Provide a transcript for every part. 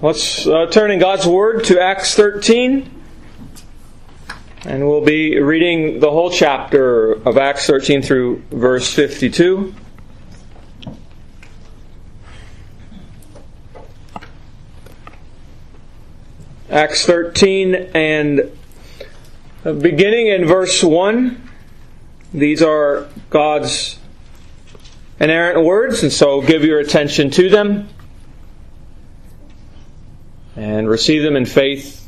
Let's turn in God's Word to Acts 13. And we'll be reading the whole chapter of Acts 13 through verse 52. Acts 13 and beginning in verse 1. These are God's inerrant words, and so give your attention to them and receive them in faith.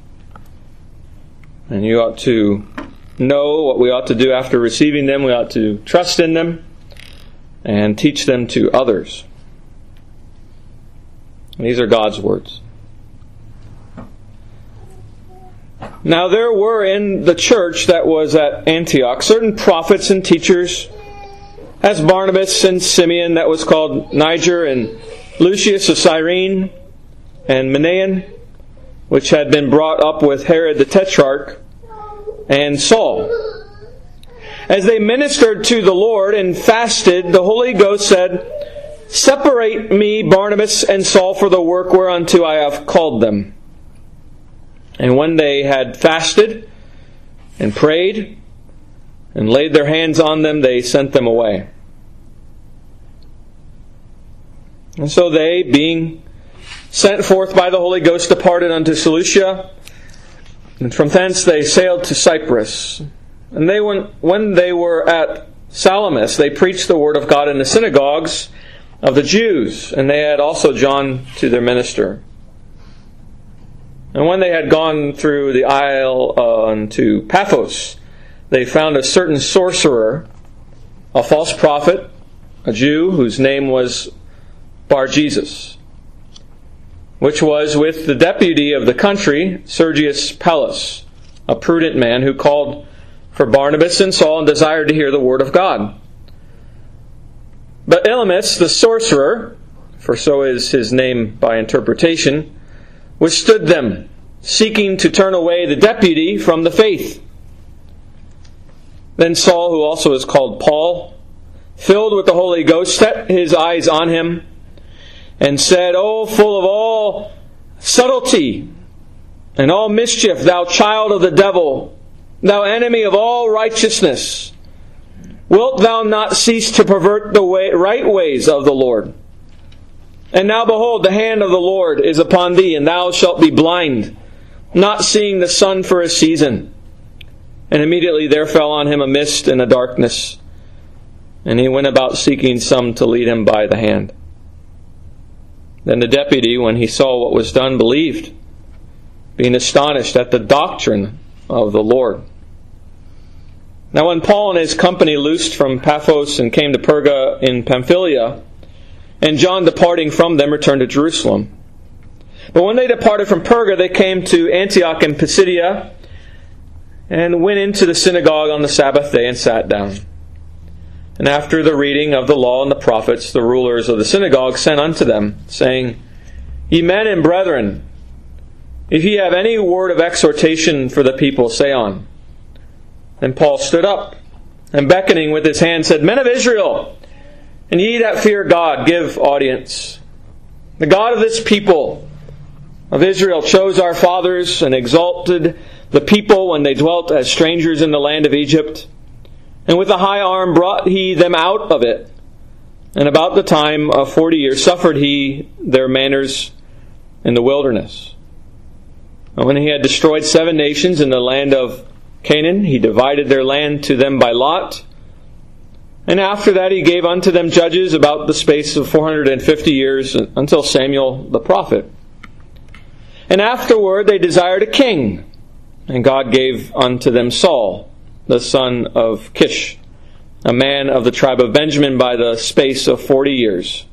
And you ought to know what we ought to do after receiving them. We ought to trust in them and teach them to others. These are God's words. Now there were in the church that was at Antioch certain prophets and teachers, as Barnabas and Simeon that was called Niger, and Lucius of Cyrene, and Manaen, which had been brought up with Herod the Tetrarch, and Saul. As they ministered to the Lord and fasted, the Holy Ghost said, "Separate me, Barnabas and Saul, for the work whereunto I have called them." And when they had fasted and prayed and laid their hands on them, they sent them away. And so they, being sent forth by the Holy Ghost, departed unto Seleucia, and from thence they sailed to Cyprus. And when they were at Salamis, they preached the word of God in the synagogues of the Jews, and they had also John to their minister. And when they had gone through the isle unto Paphos, they found a certain sorcerer, a false prophet, a Jew, whose name was Bar-Jesus, which was with the deputy of the country, Sergius Paulus, a prudent man, who called for Barnabas and Saul and desired to hear the word of God. But Elymas, the sorcerer, for so is his name by interpretation, withstood them, seeking to turn away the deputy from the faith. Then Saul, who also is called Paul, filled with the Holy Ghost, set his eyes on him, and said, "O full of all subtlety and all mischief, thou child of the devil, thou enemy of all righteousness, wilt thou not cease to pervert the right ways of the Lord? And now behold, the hand of the Lord is upon thee, and thou shalt be blind, not seeing the sun for a season." And immediately there fell on him a mist and a darkness, and he went about seeking some to lead him by the hand. Then the deputy, when he saw what was done, believed, being astonished at the doctrine of the Lord. Now when Paul and his company loosed from Paphos and came to Perga in Pamphylia, and John departing from them returned to Jerusalem. But when they departed from Perga, they came to Antioch in Pisidia, and went into the synagogue on the Sabbath day and sat down. And after the reading of the law and the prophets, the rulers of the synagogue sent unto them, saying, "Ye men and brethren, if ye have any word of exhortation for the people, say on." Then Paul stood up, and beckoning with his hand said, "Men of Israel, and ye that fear God, give audience. The God of this people of Israel chose our fathers and exalted the people when they dwelt as strangers in the land of Egypt. And with a high arm brought he them out of it. And about the time of 40 years suffered he their manners in the wilderness. And when he had destroyed 7 nations in the land of Canaan, he divided their land to them by lot. And after that he gave unto them judges about the space of 450 years until Samuel the prophet. And afterward they desired a king, and God gave unto them Saul, the son of Kish, a man of the tribe of Benjamin, by the space of 40 years.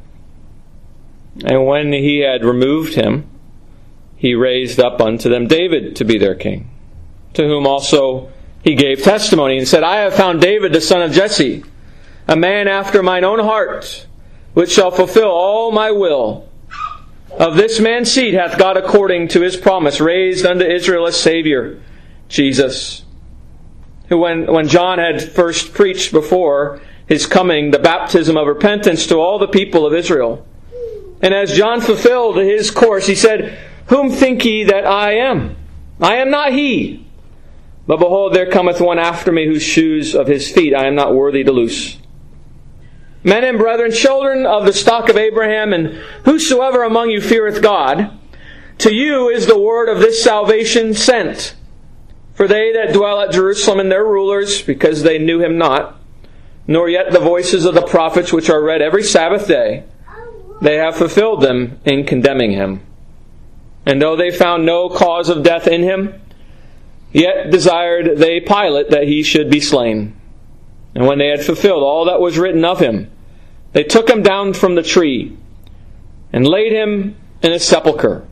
And when he had removed him, he raised up unto them David to be their king, to whom also he gave testimony, and said, "I have found David the son of Jesse, a man after mine own heart, which shall fulfill all my will. Of this man's seed hath God, according to his promise, raised unto Israel a Savior, Jesus, who when John had first preached before his coming the baptism of repentance to all the people of Israel, And as John fulfilled his course, he said, "Whom think ye that I am? I am not he. But behold, there cometh one after me, whose shoes of his feet I am not worthy to loose." Men and brethren, children of the stock of Abraham, and whosoever among you feareth God, to you is the word of this salvation sent. For they that dwell at Jerusalem and their rulers, because they knew him not, nor yet the voices of the prophets which are read every Sabbath day, they have fulfilled them in condemning him. And though they found no cause of death in him, yet desired they Pilate that he should be slain. And when they had fulfilled all that was written of him, they took him down from the tree, and laid him in a sepulchre.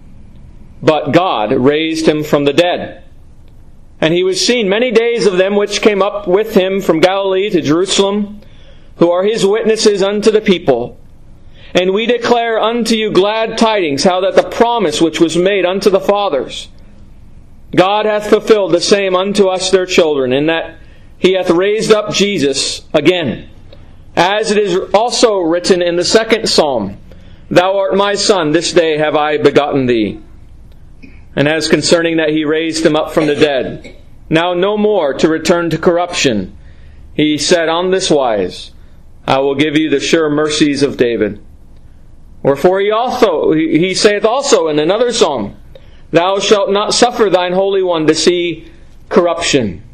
But God raised him from the dead. And he was seen many days of them which came up with him from Galilee to Jerusalem, who are his witnesses unto the people. And we declare unto you glad tidings, how that the promise which was made unto the fathers, God hath fulfilled the same unto us their children, in that he hath raised up Jesus again. As it is also written in the second psalm, Thou art my son, this day have I begotten thee. And as concerning that he raised him up from the dead, now no more to return to corruption, he said on this wise, I will give you the sure mercies of David. Wherefore he saith also in another psalm, Thou shalt not suffer thine Holy One to see corruption.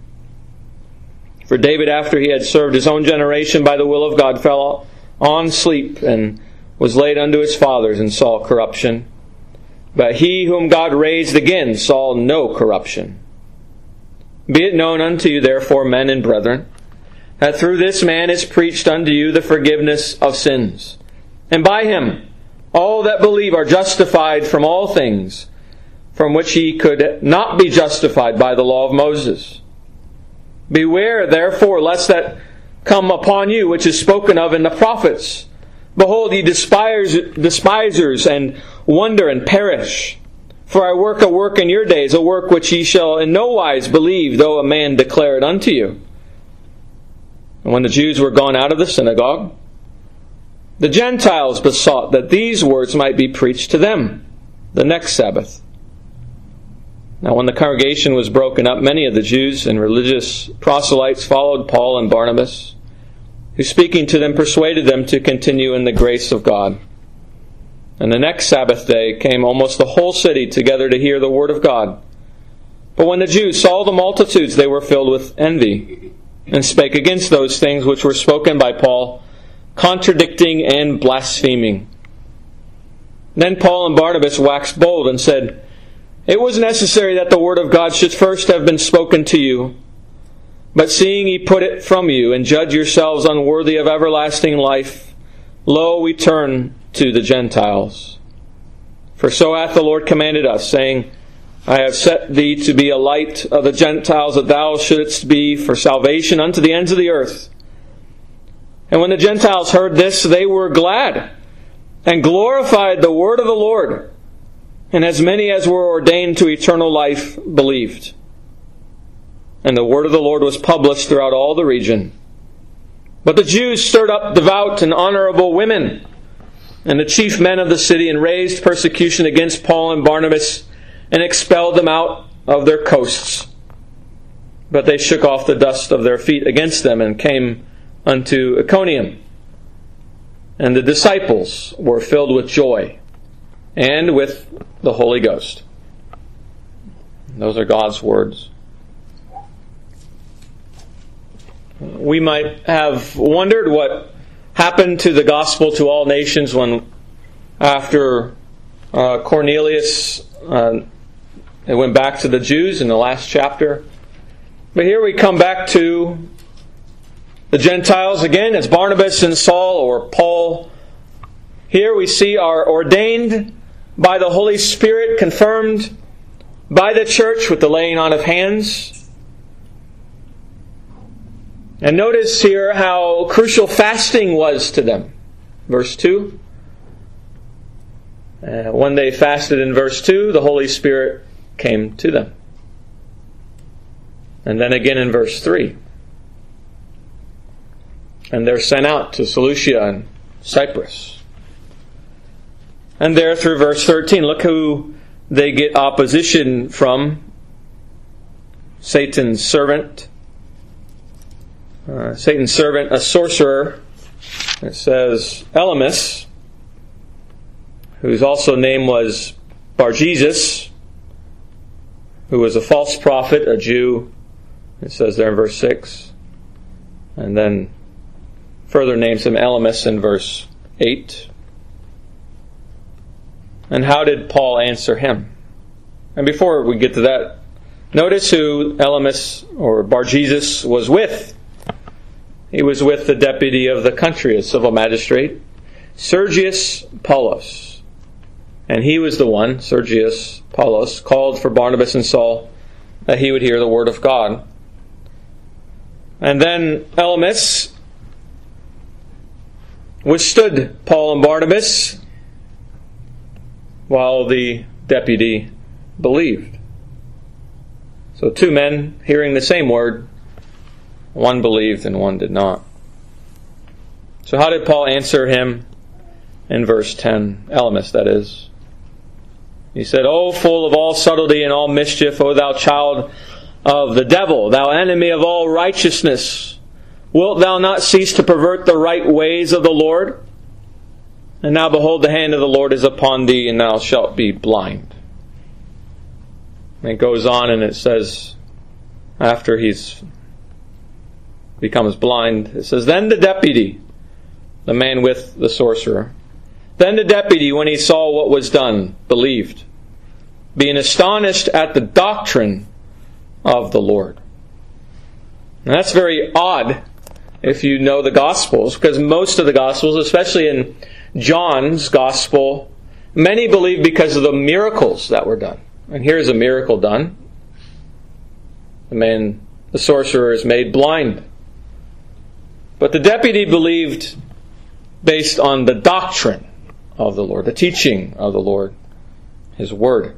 For David, after he had served his own generation by the will of God, fell on sleep and was laid unto his fathers and saw corruption. But he whom God raised again saw no corruption. Be it known unto you, therefore, men and brethren, that through this man is preached unto you the forgiveness of sins. And by him all that believe are justified from all things, from which ye could not be justified by the law of Moses. Beware, therefore, lest that come upon you, which is spoken of in the prophets. Behold, ye despisers, and wonder and perish. For I work a work in your days, a work which ye shall in no wise believe, though a man declare it unto you. And when the Jews were gone out of the synagogue, the Gentiles besought that these words might be preached to them the next Sabbath. Now when the congregation was broken up, many of the Jews and religious proselytes followed Paul and Barnabas, who speaking to them persuaded them to continue in the grace of God. And the next Sabbath day came almost the whole city together to hear the word of God. But when the Jews saw the multitudes, they were filled with envy, and spake against those things which were spoken by Paul, contradicting and blaspheming. Then Paul and Barnabas waxed bold and said, It was necessary that the word of God should first have been spoken to you. But seeing ye put it from you, and judge yourselves unworthy of everlasting life, lo, we turn to the Gentiles. For so hath the Lord commanded us, saying, I have set thee to be a light of the Gentiles, that thou shouldest be for salvation unto the ends of the earth. And when the Gentiles heard this, they were glad, and glorified the word of the Lord. And as many as were ordained to eternal life believed. And the word of the Lord was published throughout all the region. But the Jews stirred up devout and honorable women, and the chief men of the city, and raised persecution against Paul and Barnabas, and expelled them out of their coasts. But they shook off the dust of their feet against them, and came unto Iconium. And the disciples were filled with joy, and with the Holy Ghost. Those are God's words. We might have wondered what happened to the gospel to all nations when, after Cornelius, it went back to the Jews in the last chapter. But here we come back to the Gentiles again, as Barnabas and Saul, or Paul, here we see are ordained by the Holy Spirit, confirmed by the church with the laying on of hands. And notice here how crucial fasting was to them. Verse 2. When they fasted in verse 2, the Holy Spirit came to them. And then again in verse 3. And they're sent out to Seleucia and Cyprus. And there through verse 13, look who they get opposition from. Satan's servant. Satan's servant, a sorcerer. It says Elymas, whose also name was Bar-Jesus, who was a false prophet, a Jew. It says there in verse 6. And then further names him Elymas in verse 8. And how did Paul answer him? And before we get to that, notice who Elymas or Bar-Jesus was with. He was with the deputy of the country, a civil magistrate, Sergius Paulus. And he was the one, Sergius Paulus, called for Barnabas and Saul that he would hear the word of God. And then Elymas withstood Paul and Barnabas while the deputy believed. So two men hearing the same word, one believed and one did not. So how did Paul answer him in verse 10? Elymas, that is. He said, O full of all subtlety and all mischief, O thou child of the devil, thou enemy of all righteousness, wilt thou not cease to pervert the right ways of the Lord? And now behold, the hand of the Lord is upon thee, and thou shalt be blind. And it goes on and it says, after he's becomes blind, it says, Then the deputy, the man with the sorcerer, then the deputy, when he saw what was done, believed, being astonished at the doctrine of the Lord. And that's very odd if you know the Gospels, because most of the Gospels, especially in John's Gospel, many believe because of the miracles that were done. And here's a miracle done. The sorcerer is made blind. But the deputy believed based on the doctrine of the Lord, the teaching of the Lord, His Word.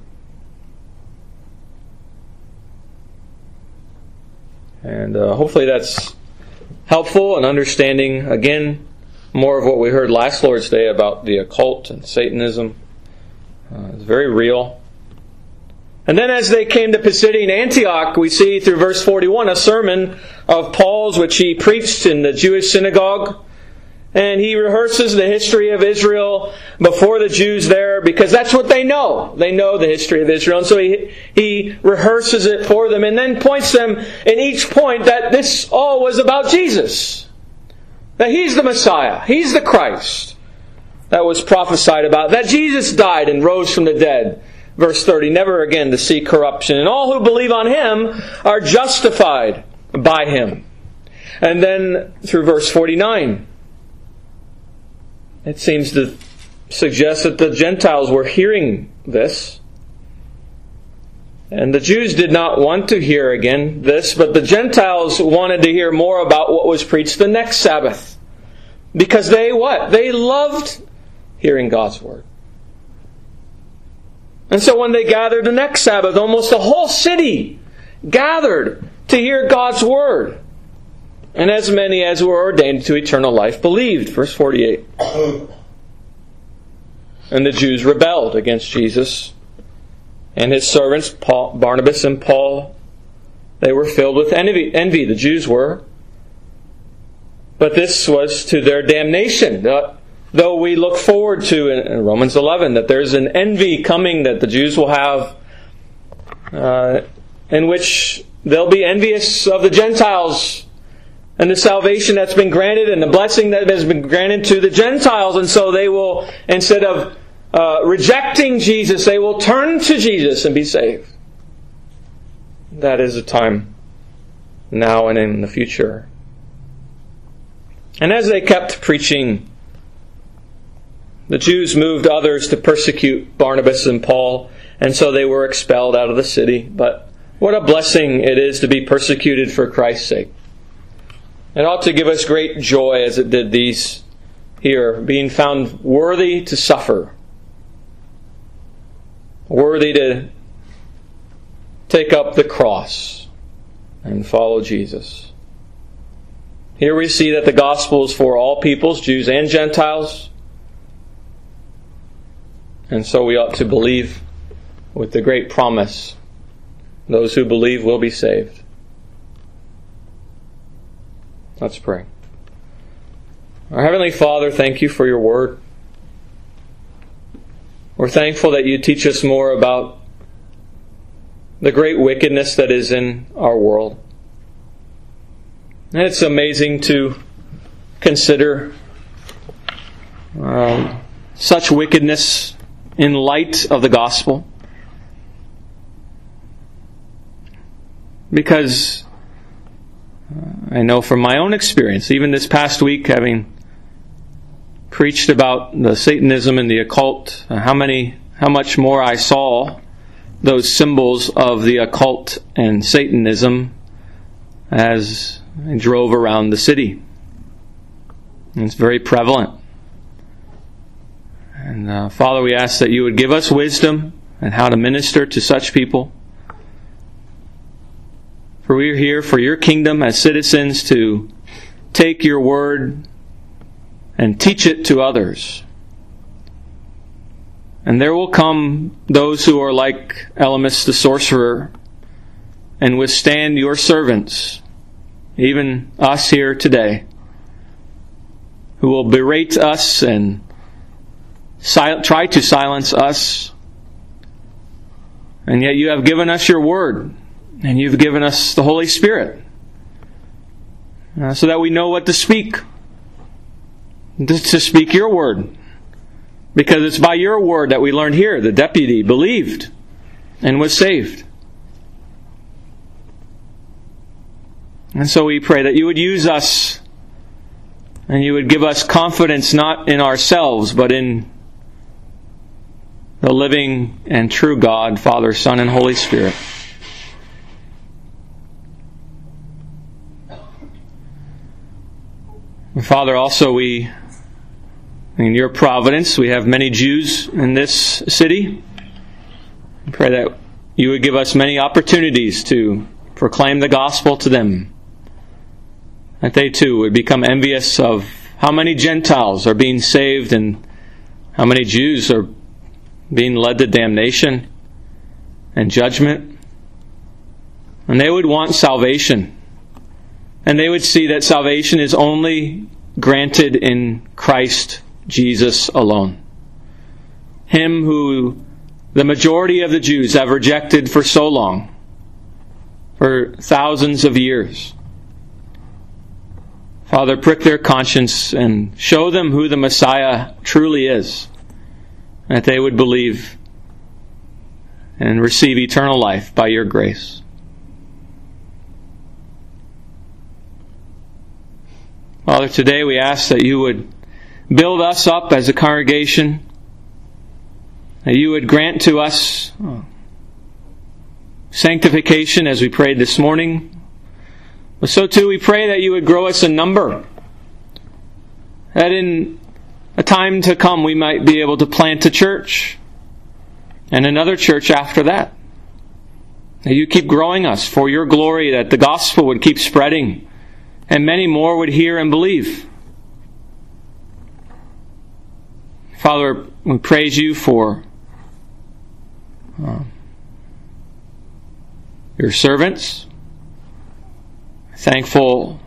And hopefully that's helpful in understanding, again, more of what we heard last Lord's Day about the occult and Satanism. It's very real. And then as they came to Pisidian Antioch, we see through verse 41 a sermon of Paul's which he preached in the Jewish synagogue. And he rehearses the history of Israel before the Jews there, because that's what they know. They know the history of Israel. And so he rehearses it for them and then points them in each point that this all was about Jesus. That He's the Messiah. He's the Christ that was prophesied about. That Jesus died and rose from the dead. Verse 30, never again to see corruption. And all who believe on Him are justified by Him. And then through verse 49, it seems to suggest that the Gentiles were hearing this. And the Jews did not want to hear again this, but the Gentiles wanted to hear more about what was preached the next Sabbath. Because they what? They loved hearing God's Word. And so when they gathered the next Sabbath, almost the whole city gathered to hear God's Word. And as many as were ordained to eternal life believed. Verse 48. And the Jews rebelled against Jesus and His servants, Barnabas and Paul. They were filled with envy, the Jews were. But this was to their damnation. Though we look forward to, in Romans 11, that there's an envy coming that the Jews will have, in which they'll be envious of the Gentiles and the salvation that's been granted and the blessing that has been granted to the Gentiles. And so they will, instead of rejecting Jesus, they will turn to Jesus and be saved. That is a time now and in the future. And as they kept preaching, the Jews moved others to persecute Barnabas and Paul, and so they were expelled out of the city. But what a blessing it is to be persecuted for Christ's sake. It ought to give us great joy as it did these here, being found worthy to suffer, worthy to take up the cross and follow Jesus. Here we see that the gospel is for all peoples, Jews and Gentiles. And so we ought to believe with the great promise, those who believe will be saved. Let's pray. Our Heavenly Father, thank you for your word. We're thankful that you teach us more about the great wickedness that is in our world. And it's amazing to consider such wickedness in light of the gospel. Because I know from my own experience, even this past week, having preached about the Satanism and the occult, how much more I saw those symbols of the occult and Satanism as I drove around the city. And it's very prevalent. And Father, we ask that you would give us wisdom and how to minister to such people. For we are here for your kingdom as citizens to take your word and teach it to others. And there will come those who are like Elymas the sorcerer and withstand your servants, even us here today, who will berate us and try to silence us. And yet you have given us your word, and you've given us the Holy Spirit, so that we know what to speak. To speak your word. Because it's by your word that we learned here, the deputy believed and was saved. And so we pray that you would use us, and you would give us confidence not in ourselves, but in the living and true God, Father, Son, and Holy Spirit. And Father, also in your providence, we have many Jews in this city. We pray that you would give us many opportunities to proclaim the gospel to them. That they too would become envious of how many Gentiles are being saved and how many Jews are being led to damnation and judgment. And they would want salvation. And they would see that salvation is only granted in Christ Jesus alone. Him who the majority of the Jews have rejected for so long, for thousands of years. Father, prick their conscience and show them who the Messiah truly is, that they would believe and receive eternal life by your grace. Father, today we ask that you would build us up as a congregation, that you would grant to us sanctification as we prayed this morning. But so too we pray that you would grow us in number, that in a time to come we might be able to plant a church and another church after that. That you keep growing us for your glory, that the gospel would keep spreading and many more would hear and believe. Father, we praise you for your servants. Thankful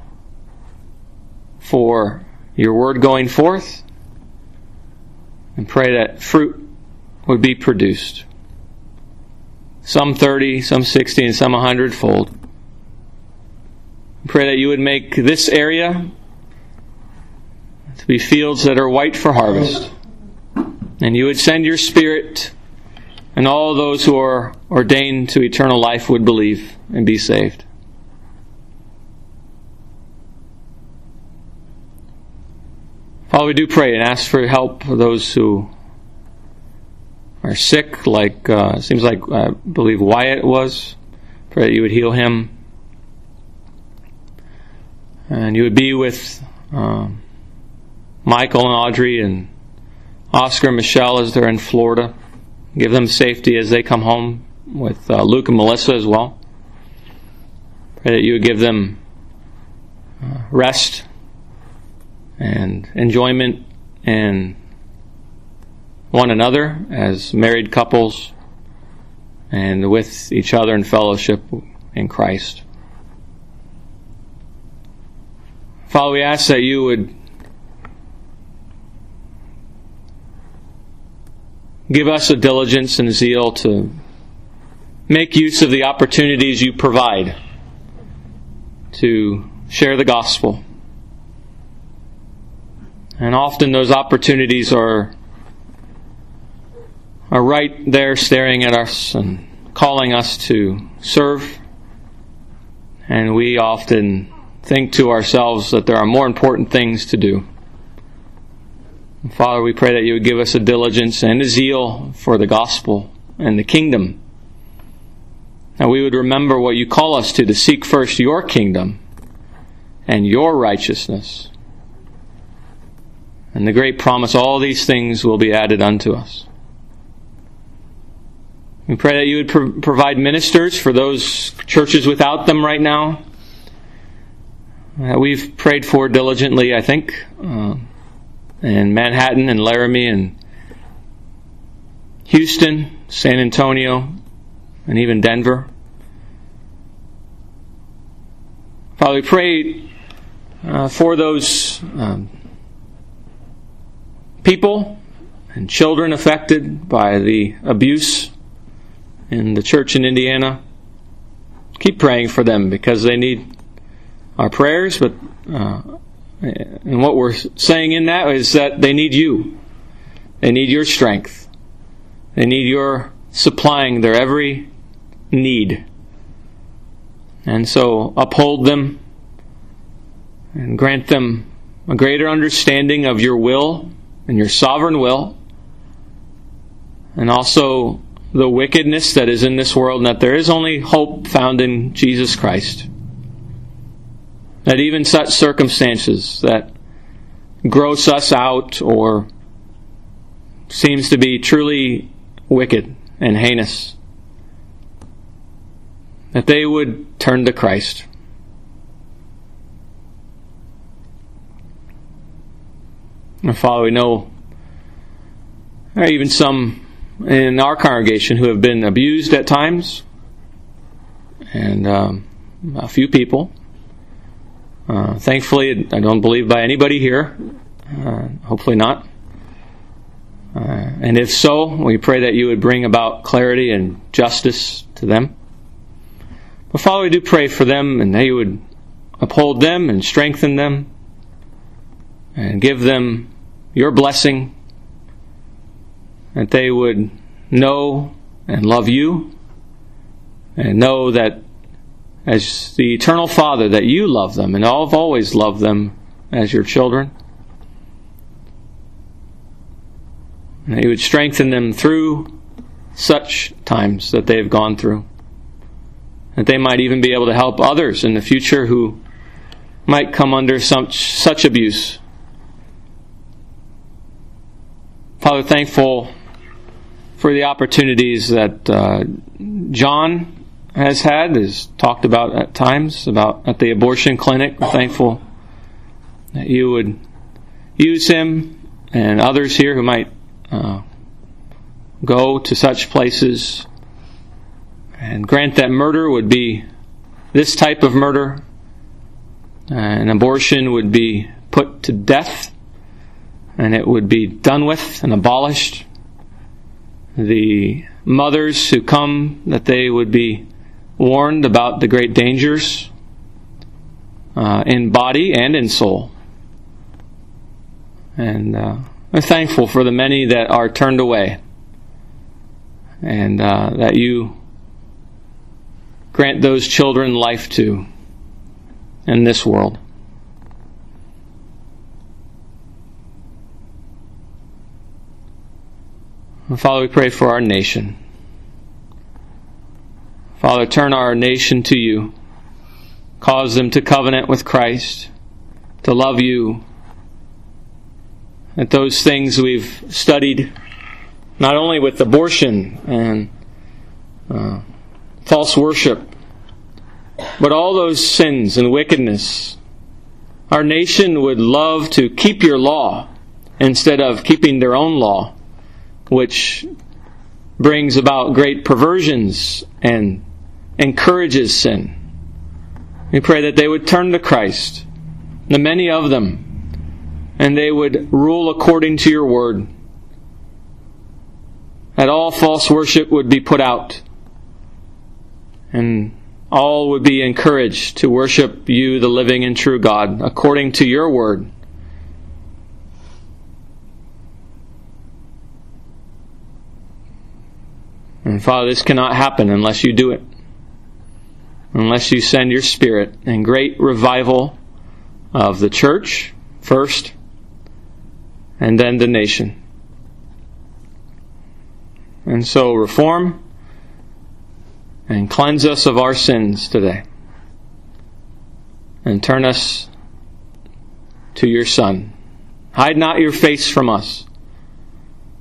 for your word going forth, and pray that fruit would be produced. Some 30, some 60, and some 100-fold. Pray that you would make this area to be fields that are white for harvest. And you would send your Spirit, and all those who are ordained to eternal life would believe and be saved. Father, we do pray and ask for help for those who are sick, like seems like I believe Wyatt was. Pray that you would heal him. And you would be with Michael and Audrey and Oscar and Michelle as they're in Florida. Give them safety as they come home, with Luke and Melissa as well. Pray that you would give them rest and enjoyment and one another as married couples and with each other in fellowship in Christ. Father, we ask that you would give us a diligence and zeal to make use of the opportunities you provide to share the gospel. And often those opportunities are right there staring at us and calling us to serve. And we often think to ourselves that there are more important things to do. And Father, we pray that you would give us a diligence and a zeal for the gospel and the kingdom. That we would remember what you call us to seek first your kingdom and your righteousness. And the great promise, all these things will be added unto us. We pray that you would provide ministers for those churches without them right now. We've prayed for diligently, I think, in Manhattan and Laramie and Houston, San Antonio, and even Denver. Father, we pray for those people and children affected by the abuse in the church in Indiana. Keep praying for them because they need our prayers, but and what we're saying in that is that they need you. They need your strength. They need your supplying their every need. And so uphold them and grant them a greater understanding of your will and your sovereign will, and also the wickedness that is in this world, and that there is only hope found in Jesus Christ. That even such circumstances that gross us out or seems to be truly wicked and heinous, that they would turn to Christ. And Father, we know there are even some in our congregation who have been abused at times, and a few people. Thankfully, I don't believe by anybody here. Hopefully not. And if so, we pray that you would bring about clarity and justice to them. But Father, we do pray for them, and that you would uphold them and strengthen them and give them your blessing, that they would know and love you and know that as the eternal Father, that you love them and have always loved them as your children. And that you would strengthen them through such times that they have gone through. That they might even be able to help others in the future who might come under such abuse. Father, thankful for the opportunities that John has talked about at times, at the abortion clinic. We're thankful that you would use him and others here who might go to such places, and grant that murder would be this type of murder, and abortion would be put to death, and it would be done with and abolished. The mothers who come, that they would be warned about the great dangers in body and in soul. And we're thankful for the many that are turned away, and that you grant those children life too in this world. And Father, we pray for our nation. Father, turn our nation to you. Cause them to covenant with Christ, to love you. That those things we've studied, not only with abortion and false worship, but all those sins and wickedness, our nation would love to keep your law instead of keeping their own law, which brings about great perversions and encourages sin. We pray that they would turn to Christ, the many of them, and they would rule according to your word. That all false worship would be put out, and all would be encouraged to worship you, the living and true God, according to your word. And Father, this cannot happen unless you do it. Unless you send your Spirit and great revival of the church first, and then the nation. And so reform and cleanse us of our sins today. And turn us to your Son. Hide not your face from us,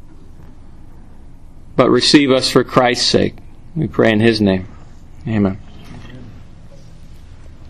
but receive us for Christ's sake. We pray in His name. Amen.